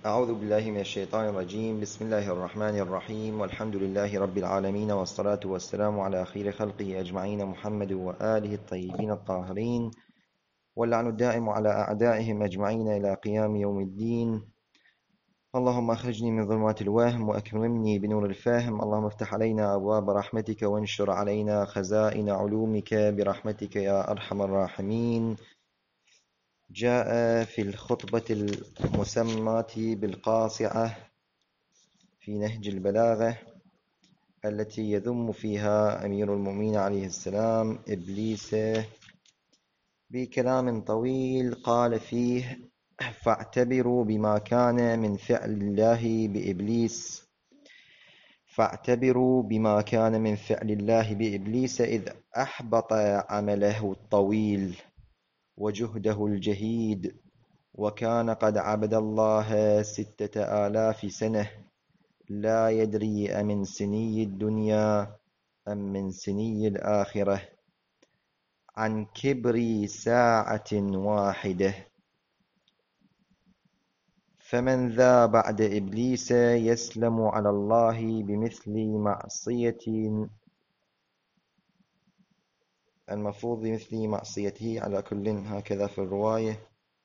أعوذ بالله من الشيطان الرجيم. بسم الله الرحمن الرحيم، والحمد لله رب العالمين، والصلاة والسلام على خير خلقه أجمعين محمد وآله الطيبين الطاهرين، واللعن الدائم على أعدائهم أجمعين إلى قيام يوم الدين. اللهم أخرجني من ظلمات الوهم وأكرمني بنور الفهم. اللهم افتح علينا أبواب رحمتك وانشر علينا خزائن علومك برحمتك يا أرحم الراحمين. جاء في الخطبة المسماة بالقاصعة في نهج البلاغة التي يذم فيها أمير المؤمنين عليه السلام إبليس بكلام طويل، قال فيه: فاعتبروا بما كان من فعل الله بإبليس إذ أحبط عمله الطويل وجهده الجهيد، وكان قد عبد الله 6000 سنة، لا يدري أمن سني الدنيا أم من سني الآخرة، عن كبر ساعة واحدة. فمن ذا بعد إبليس يسلم على الله بمثل معصية، المفروض بمثل معصيته على كل، هكذا في الرواية.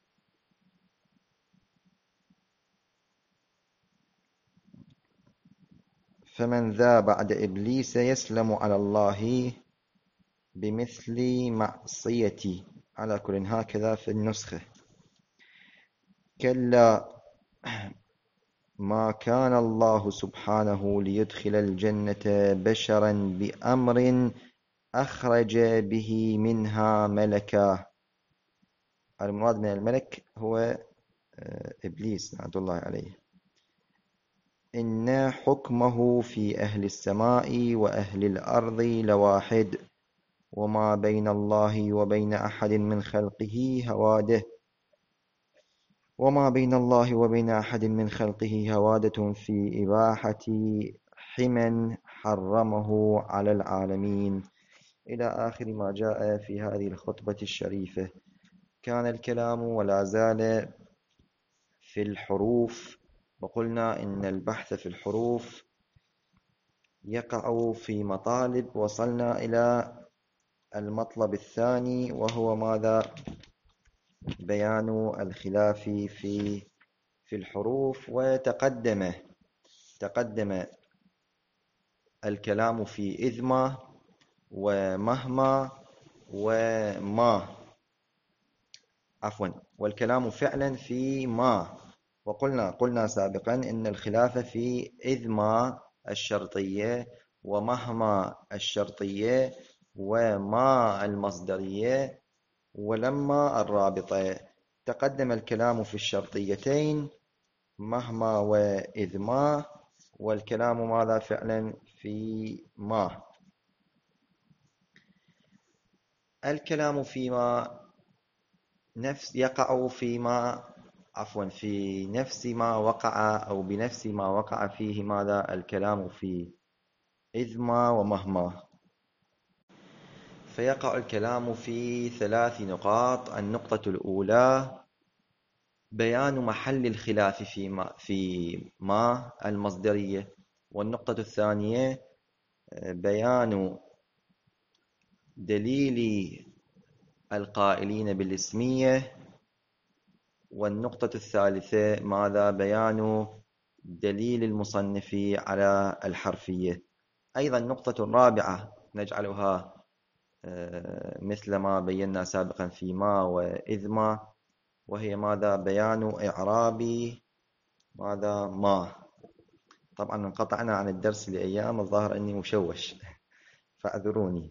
فمن ذا بعد إبليس يسلم على الله بمثل معصيتي، على كل، هكذا في النسخة. كلا، ما كان الله سبحانه ليدخل الجنة بشرا بأمر أخرج به منها ملكا. المراد من الملك هو إبليس لعنة الله عليه. إن حكمه في أهل السماء وأهل الأرض لواحد، وما بين الله وبين أحد من خلقه هوادة في إباحة حمى حرمه على العالمين، إلى آخر ما جاء في هذه الخطبة الشريفة. كان الكلام ولا زال في الحروف، وقلنا إن البحث في الحروف يقع في مطالب. وصلنا إلى المطلب الثاني، وهو ماذا؟ بيان الخلاف في الحروف. وتقدم الكلام في إذما ومهما وما، والكلام فعلا في ما. وقلنا سابقا إن الخلاف في إذما الشرطية ومهما الشرطية وما المصدرية ولما الرابطة. تقدم الكلام في الشرطيتين مهما وإذما، والكلام ماذا فعلا في ما. الكلام فيما يقع فيما في نفس ما وقع، أو بنفس ما وقع فيه ماذا؟ الكلام في إذما ومهما. فيقع الكلام في 3 نقاط. النقطة الأولى بيان محل الخلاف في ما المصدرية. والنقطة الثانية بيان دليل القائلين بالاسمية. والنقطة الثالثة ماذا؟ بيان دليل المصنف على الحرفية. أيضا النقطة الرابعة نجعلها مثل ما بينا سابقا في ما وإذما، وهي ماذا؟ بيان إعراب ماذا؟ ما. طبعا انقطعنا عن الدرس لأيام، الظاهر أني مشوش فاعذروني.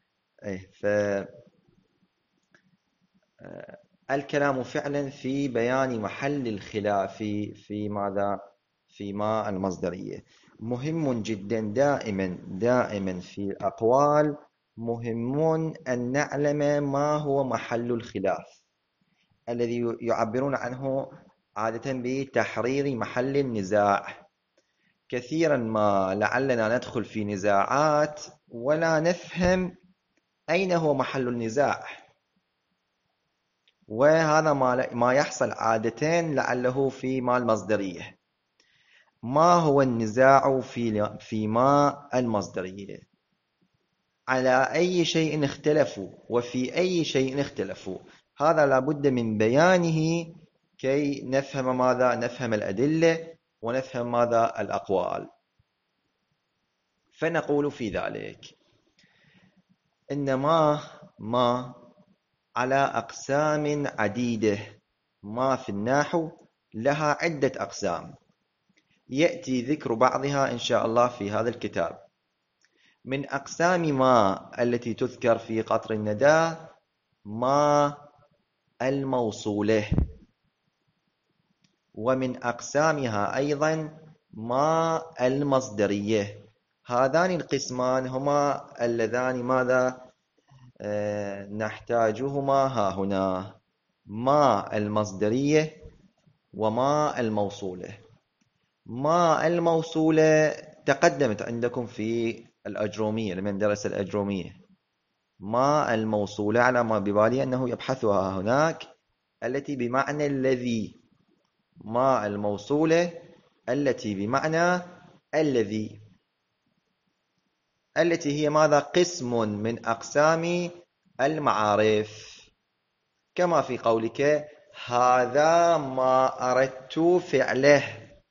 الكلام فعلا في بيان محل الخلاف في ماذا؟ في ما المصدرية. مهم جدا دائما في الأقوال، مهم أن نعلم ما هو محل الخلاف الذي يعبرون عنه عادة بتحرير محل النزاع. كثيرا ما لعلنا ندخل في نزاعات ولا نفهم أين هو محل النزاع، وهذا ما يحصل عادة لعله في ما المصدرية. ما هو النزاع في ما المصدرية؟ على أي شيء اختلفوا وفي أي شيء اختلفوا؟ هذا لابد من بيانه كي نفهم ماذا، نفهم الأدلة ونفهم ماذا الأقوال. فنقول في ذلك إن ما على أقسام عديدة. ما في النحو لها عدة أقسام، يأتي ذكر بعضها إن شاء الله في هذا الكتاب. من أقسام ما التي تذكر في قطر الندى ما الموصولة، ومن أقسامها أيضا ما المصدرية. هذان القسمان هما اللذان ماذا نحتاجهما ها هنا، ما المصدرية وما الموصولة. ما الموصولة تقدمت عندكم في الأجرومية لمن درس الأجرومية. ما الموصولة على ما ببالي أنه يبحثها هناك، التي بمعنى الذي. ما الموصولة التي بمعنى الذي، التي هي ماذا؟ قسم من أقسام المعارف، كما في قولك هذا ما أردت فعله.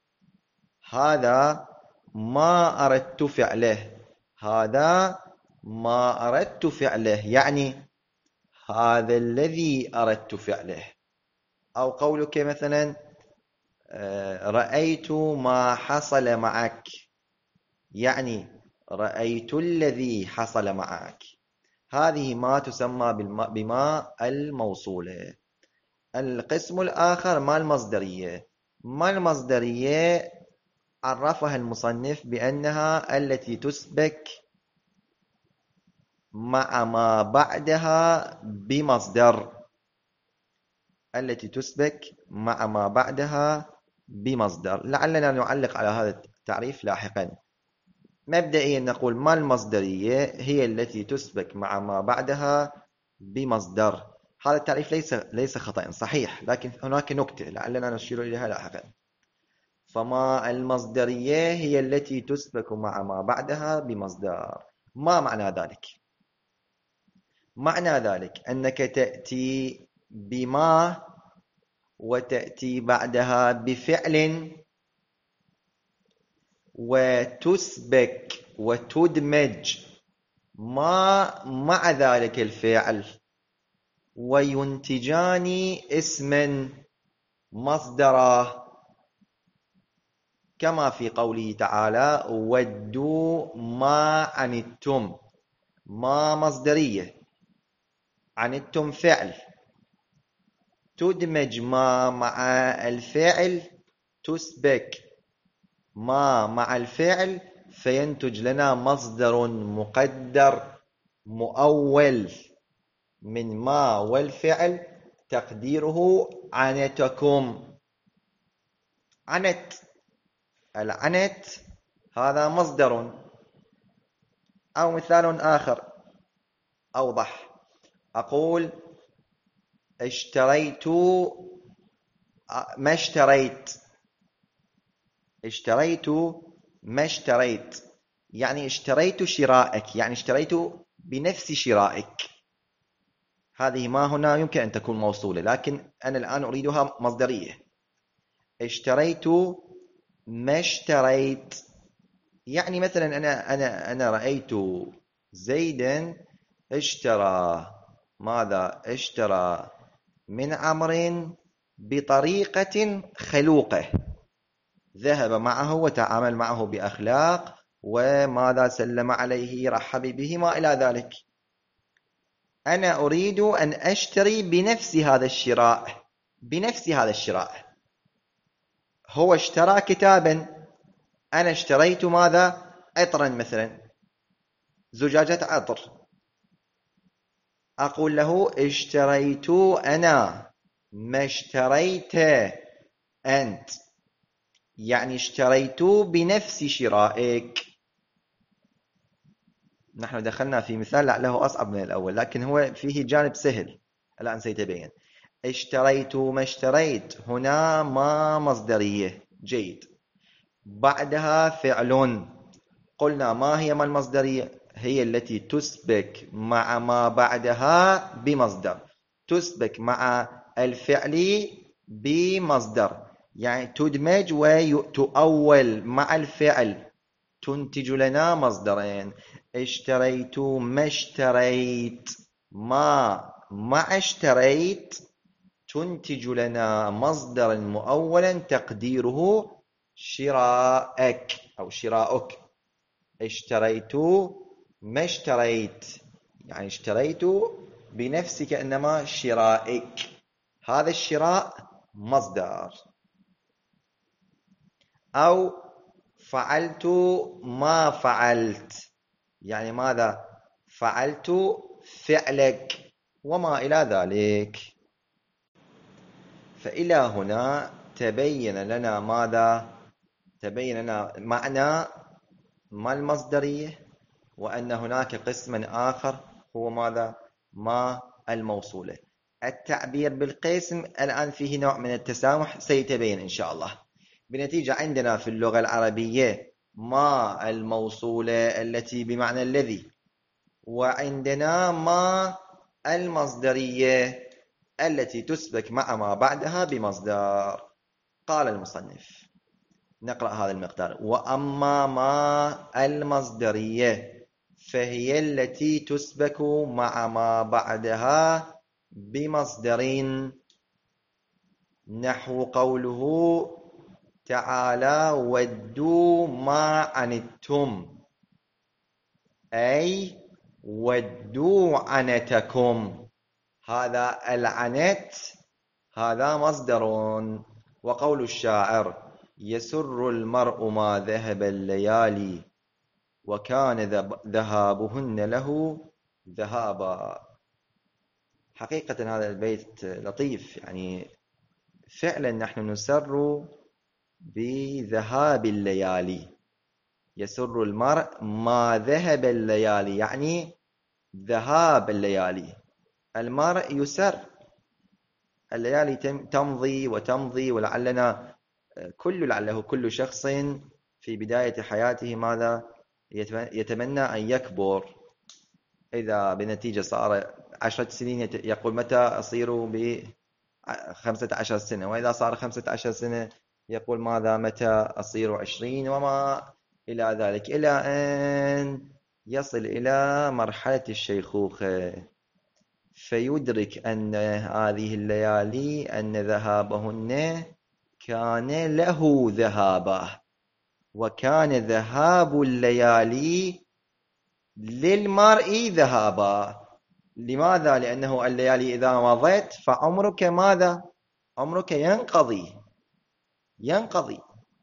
هذا ما أردت فعله، هذا ما أردت فعله، يعني هذا الذي أردت فعله. أو قولك مثلا رأيت ما حصل معك، يعني رأيت الذي حصل معك. هذه ما تسمى بما الموصولة. القسم الآخر ما المصدرية. ما المصدرية عرفها المصنف بأنها التي تسبك مع ما بعدها بمصدر. التي تسبك مع ما بعدها بمصدر. لعلنا نعلق على هذا التعريف لاحقا. مبدئيا نقول ما المصدرية هي التي تسبك مع ما بعدها بمصدر. هذا التعريف ليس خطأ، صحيح، لكن هناك نكتة لعلنا نشير إليها لاحقا. فما المصدرية هي التي تسبك مع ما بعدها بمصدر. ما معنى ذلك؟ معنى ذلك أنك تأتي بما وتأتي بعدها بفعل وتسبك وتدمج ما مع ذلك الفعل وينتجان اسما مصدرا، كما في قوله تعالى ودوا ما عنتم. ما مصدرية، عنتم فعل، تدمج ما مع الفعل، تسبك ما مع الفعل، فينتج لنا مصدر مقدر مؤول من ما والفعل، تقديره عنتكم. عنت، العنت هذا مصدر. أو مثال آخر أوضح، أقول اشتريت ما اشتريت. اشتريت ما اشتريت، يعني اشتريت شرائك، يعني اشتريت بنفس شرائك. هذه ما هنا يمكن أن تكون موصولة، لكن أنا الآن أريدها مصدرية. اشتريت ما اشتريت، يعني مثلا أنا رأيت زيدا اشترى ماذا؟ اشترى من عمرو بطريقة خلوقة، ذهب معه وتعامل معه بأخلاق، وماذا؟ سلم عليه، رحب به، ما إلى ذلك. أنا أريد أن أشتري بنفس هذا الشراء، بنفس هذا الشراء. هو اشترى كتابا، أنا اشتريت ماذا؟ عطرا مثلا، زجاجة عطر. أقول له اشتريت أنا ما اشتريت أنت، يعني اشتريت بنفس شرائك. نحن دخلنا في مثال لعله أصعب من الأول، لكن هو فيه جانب سهل الآن سيتبين. اشتريت ما اشتريت، هنا ما مصدرية. جيد. بعدها فعل. قلنا ما هي ما المصدرية؟ هي التي تسبك مع ما بعدها بمصدر، تسبك مع الفعل بمصدر، يعني تدمج وتؤول مع الفعل، تنتج لنا مصدرين. اشتريت ما اشتريت، ما مع اشتريت تنتج لنا مصدرا مؤولا تقديره شراءك أو شراؤك. اشتريت ما اشتريت، يعني اشتريت بنفسك إنما شرائك، هذا الشراء مصدر. أو فعلت ما فعلت، يعني ماذا؟ فعلت فعلك وما إلى ذلك. فإلى هنا تبين لنا ماذا؟ تبين لنا معنى ما المصدرية، وأن هناك قسما آخر هو ماذا؟ ما الموصولة. التعبير بالقسم الآن فيه نوع من التسامح سيتبين إن شاء الله. بنتيجة عندنا في اللغة العربية ما الموصولة التي بمعنى الذي، وعندنا ما المصدرية التي تسبك مع ما بعدها بمصدر. قال المصنف، نقرأ هذا المقدار: وأما ما المصدرية فهي التي تسبك مع ما بعدها بمصدر، نحو قوله تعالى ودوا ما عنتم، أي ودوا عنتكم. هذا العنت هذا مصدر. وقول الشاعر يسر المرء ما ذهب الليالي وكان ذهابهن له ذهابا. حقيقة هذا البيت لطيف، يعني فعلا نحن نسر بذهاب الليالي. يسر المرء ما ذهب الليالي، يعني ذهاب الليالي. المرء يسر، الليالي تمضي وتمضي، ولعلنا لعله كل شخص في بداية حياته ماذا؟ يتمنى أن يكبر. إذا بنتيجة صار 10 سنين يقول متى أصير ب15 سنة، وإذا صار 15 سنة يقول ماذا؟ متى أصير 20، وما إلى ذلك، إلى أن يصل إلى مرحلة الشيخوخة، فيدرك أن هذه الليالي أن ذهابهن كان له ذهابا، وكان ذهاب الليالي للمرء ذهابا. لماذا؟ لأنه الليالي إذا مضت فعمرك ماذا؟ عمرك ينقضي،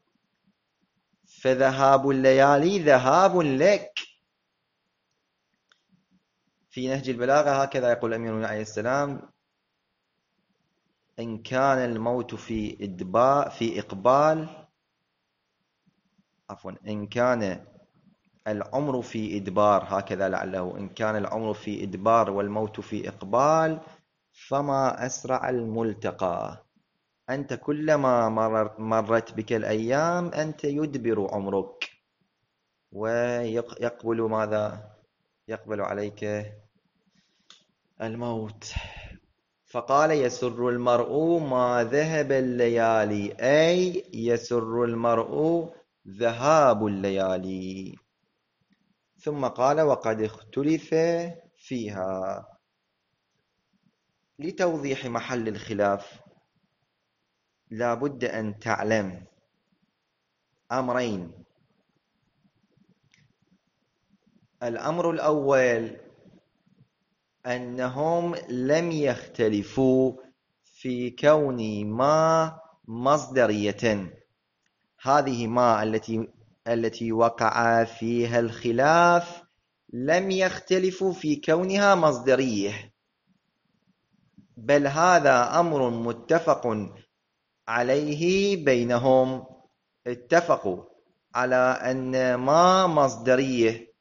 فذهاب الليالي ذهاب لك. في نهج البلاغة هكذا يقول الأمير عليه السلام: إن كان الموت في إقبال، عفوا، إن كان العمر في إدبار، هكذا لعله، إن كان العمر في إدبار والموت في إقبال فما أسرع الملتقى. أنت كلما مرت بك الأيام أنت يدبر عمرك ويقبل ماذا؟ يقبل عليك الموت. فقال يسر المرء ما ذهب الليالي، أي يسر المرء ذهاب الليالي. ثم قال وقد اختلف فيها. لتوضيح محل الخلاف لا بد أن تعلم أمرين. الأمر الأول أنهم لم يختلفوا في كون ما مصدرية. هذه ما التي وقع فيها الخلاف لم يختلفوا في كونها مصدرية، بل هذا أمر متفق عليه بينهم. اتفقوا على أن ما مصدرية.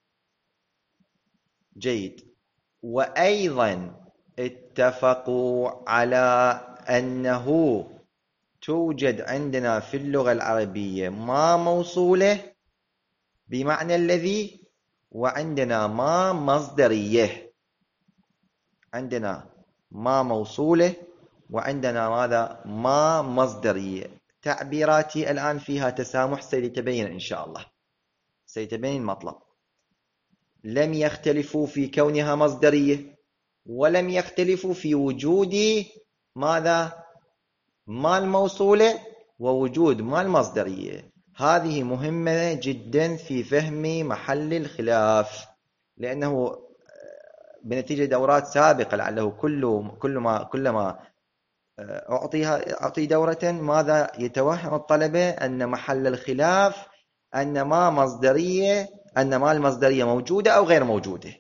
جيد. وأيضا اتفقوا على أنه توجد عندنا في اللغة العربية ما موصولة بمعنى الذي، وعندنا ما مصدرية. عندنا ما موصولة وعندنا ماذا؟ ما مصدرية. تعبيراتي الآن فيها تسامح، سيتبين إن شاء الله، سيتبين المطلب. لم يختلفوا في كونها مصدرية، ولم يختلفوا في وجود ماذا؟ ما الموصولة ووجود ما المصدرية. هذه مهمة جدا في فهم محل الخلاف، لأنه بنتيجة دورات سابقة لعله كلما أعطي دورة ماذا يتوهم الطلبة؟ أن محل الخلاف أن ما المصدرية موجودة أو غير موجودة.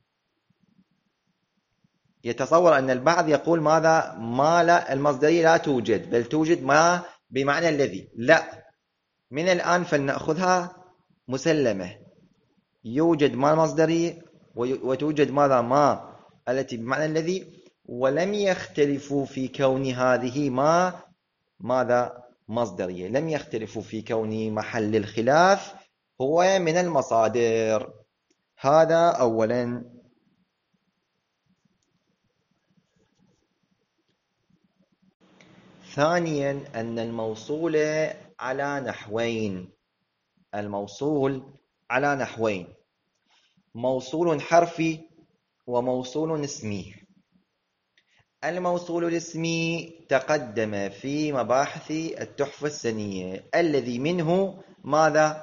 يتصور أن البعض يقول ماذا؟ ما لا، المصدرية لا توجد، بل توجد ما بمعنى الذي. لا، من الآن فلنأخذها مسلمة، يوجد ما المصدرية وتوجد ماذا؟ ما التي بمعنى الذي، ولم يختلفوا في كون هذه ما ماذا؟ مصدرية. لم يختلفوا في كون محل الخلاف هو من المصادر. هذا أولا. ثانيا أن الموصول على نحوين. الموصول على نحوين: موصول حرفي وموصول اسمي. الموصول الاسمي تقدم في مباحث التحفة السنية، الذي منه ماذا؟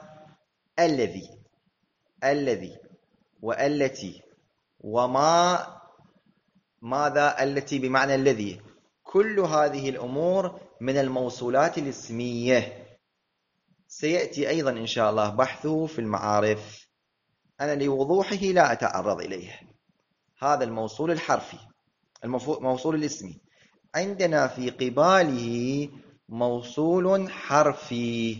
الذي والتي وما ماذا؟ التي بمعنى الذي. كل هذه الأمور من الموصولات الاسمية، سيأتي أيضا إن شاء الله بحثه في المعارف، أنا لوضوحه لا أتعرض إليه. هذا الموصول الحرفي، الموصول الاسمي. عندنا في قباله موصول حرفي،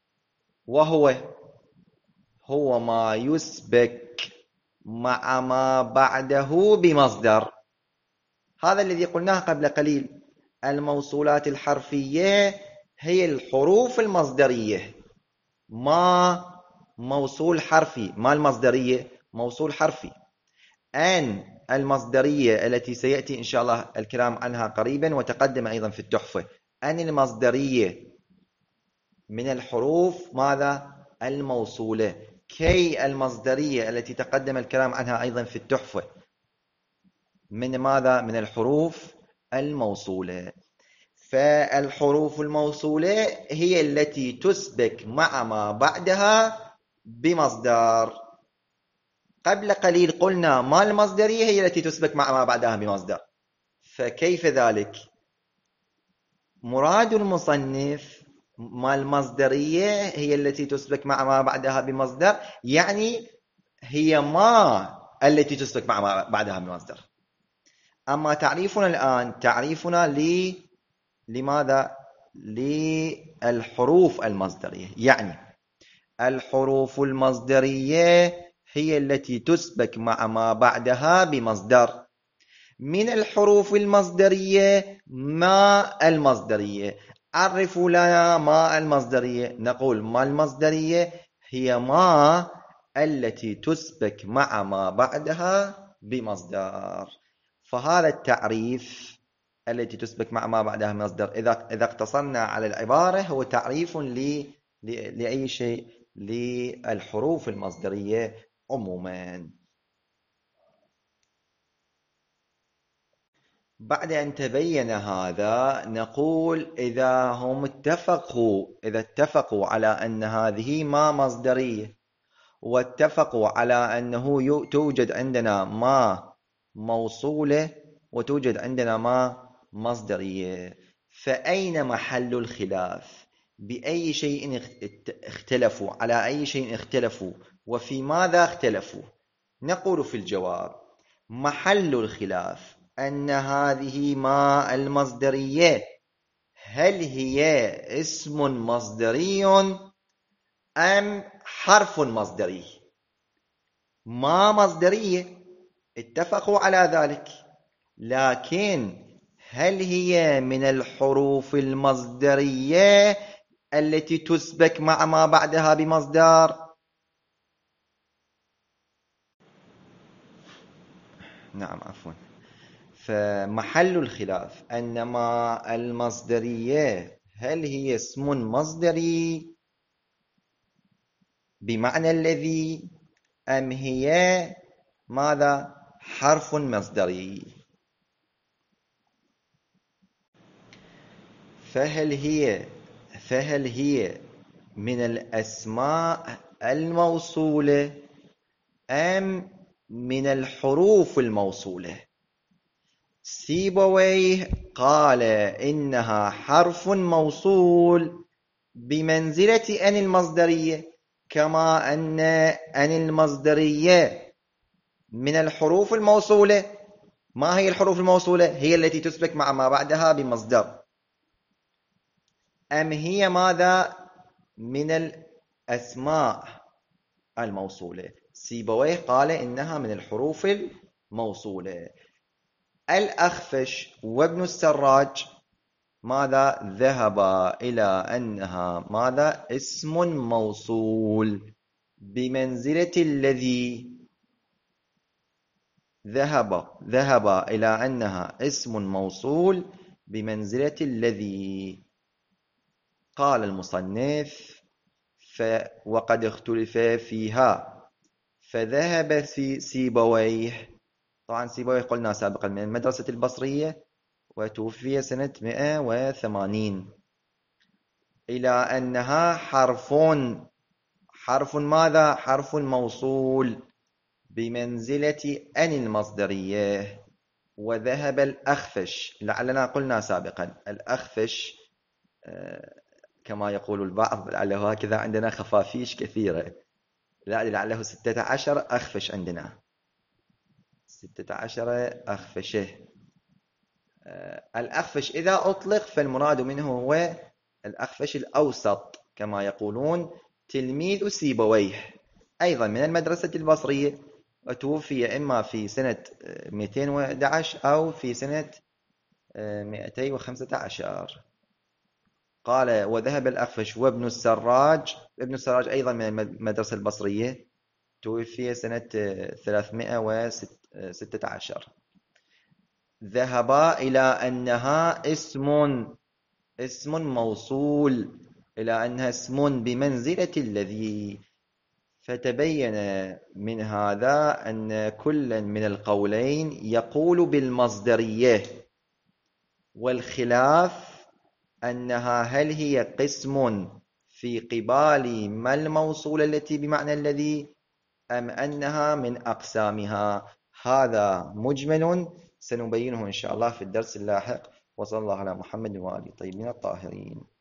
هو ما يسبك مع ما بعده بمصدر. هذا الذي قلناه قبل قليل. الموصولات الحرفية هي الحروف المصدرية. ما موصول حرفي، ما المصدرية موصول حرفي. أن المصدرية التي سيأتي إن شاء الله الكلام عنها قريبا وتقدم أيضا في التحفة. أن المصدرية من الحروف ماذا؟ الموصولة. كي المصدرية التي تقدم الكلام عنها أيضا في التحفة من ماذا؟ من الحروف الموصولة. فالحروف الموصولة هي التي تسبك مع ما بعدها بمصدر. قبل قليل قلنا ما المصدرية هي التي تسبك مع ما بعدها بمصدر، فكيف ذلك؟ مراد المصنف ما المصدرية هي التي تسبك مع ما بعدها بمصدر، يعني هي ما التي تسبك مع ما بعدها بمصدر. أما تعريفنا الآن تعريفنا لماذا؟ للحروف المصدرية، يعني الحروف المصدرية هي التي تسبك مع ما بعدها بمصدر. من الحروف المصدرية ما المصدرية. عرفوا لنا ما المصدرية. نقول ما المصدرية هي ما التي تسبك مع ما بعدها بمصدر. فهذا التعريف التي تسبك مع ما بعدها بمصدر، إذا اقتصرنا على العبارة، هو تعريف لأي شيء؟ للحروف المصدرية عموما. بعد أن تبين هذا نقول إذا هم اتفقوا على أن هذه ما مصدرية، واتفقوا على أنه توجد عندنا ما موصولة وتوجد عندنا ما مصدرية، فأين محل الخلاف؟ بأي شيء اختلفوا؟ على أي شيء اختلفوا؟ وفي ماذا اختلفوا؟ نقول في الجواب: محل الخلاف أن هذه ما المصدرية هل هي اسم مصدري أم حرف مصدري؟ ما مصدرية، اتفقوا على ذلك، لكن هل هي من الحروف المصدرية التي تسبك مع ما بعدها بمصدر؟ نعم عفوا. فمحل الخلاف أن ما المصدرية هل هي اسم مصدري بمعنى الذي، أم هي ماذا حرف مصدري؟ فهل هي من الأسماء الموصولة أم من الحروف الموصولة؟ سيبويه قال إنها حرف موصول بمنزلة أن المصدرية، كما أن المصدرية من الحروف الموصولة. ما هي الحروف الموصولة؟ هي التي تسبك مع ما بعدها بمصدر. أم هي ماذا من الأسماء الموصولة؟ سيبويه قال إنها من الحروف الموصولة. الأخفش وابن السراج ماذا ذهب إلى أنها ماذا اسم موصول بمنزلة الذي. ذهب إلى أنها اسم موصول بمنزلة الذي. قال المصنف وقد اختلف فيها، فذهب سيبويه. طبعا سيبويه قلنا سابقا من المدرسة البصرية، وتوفي سنة 180، إلى أنها حرف ماذا؟ حرف موصول بمنزلة أن المصدرية. وذهب الأخفش، لعلنا قلنا سابقا الأخفش كما يقول البعض، لعله هكذا عندنا خفافيش كثيرة، لعله 16 أخفش عندنا، 16 أخفشه. الأخفش إذا أطلق فالمراد منه هو الأخفش الأوسط كما يقولون، تلميذ سيبويه، أيضا من المدرسة البصرية، وتوفي إما في سنة 211 أو في سنة 215. قال وذهب الأخفش وابن السراج. ابن السراج أيضا من المدرسة البصرية، توفي سنة 316. ذهبا إلى أنها اسم موصول، إلى أنها اسم بمنزلة الذي. فتبين من هذا أن كل من القولين يقول بالمصدرية، والخلاف أنها هل هي قسم في قبال ما الموصول التي بمعنى الذي، أم أنها من أقسامها. هذا مجمل سنبينه إن شاء الله في الدرس اللاحق. وصلى الله على محمد وآله الطيبين الطاهرين.